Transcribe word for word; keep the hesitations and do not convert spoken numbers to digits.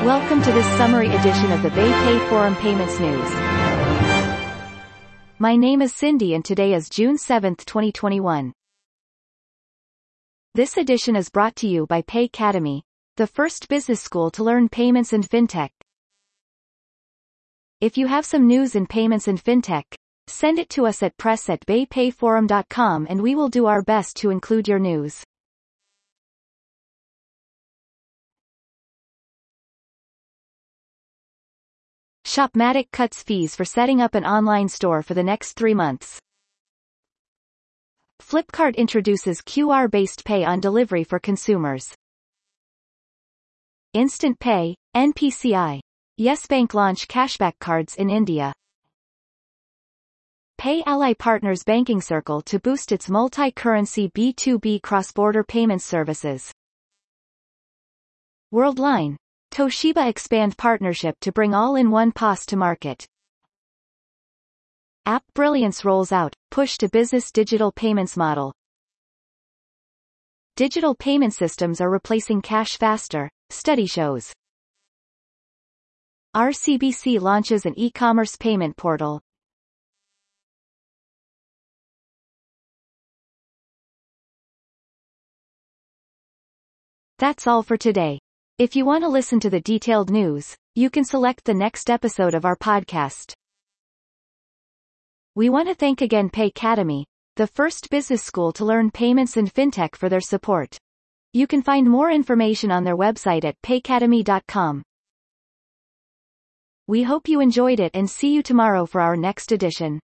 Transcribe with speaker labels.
Speaker 1: Welcome to this summary edition of the BayPay Forum Payments News. My name is Cindy and today is June seventh, twenty twenty-one. This edition is brought to you by Paycademy, the first business school to learn payments and fintech. If you have some news in payments and fintech, send it to us at press at baypayforum dot com and we will do our best to include your news. Shopmatic cuts fees for setting up an online store for the next three months. Flipkart introduces Q R-based pay on delivery for consumers. Instant Pay, N P C I. Yes Bank launch cashback cards in India. PayAlly partners Banking Circle to boost its multi-currency B two B cross-border payments services. Worldline. Toshiba expand partnership to bring all-in-one P O S to market. App Brilliance rolls out, push to business digital payments model. Digital payment systems are replacing cash faster, study shows. R C B C launches an e-commerce payment portal. That's all for today. If you want to listen to the detailed news, you can select the next episode of our podcast. We want to thank again Paycademy, the first business school to learn payments and fintech, for their support. You can find more information on their website at paycademy dot com. We hope you enjoyed it and see you tomorrow for our next edition.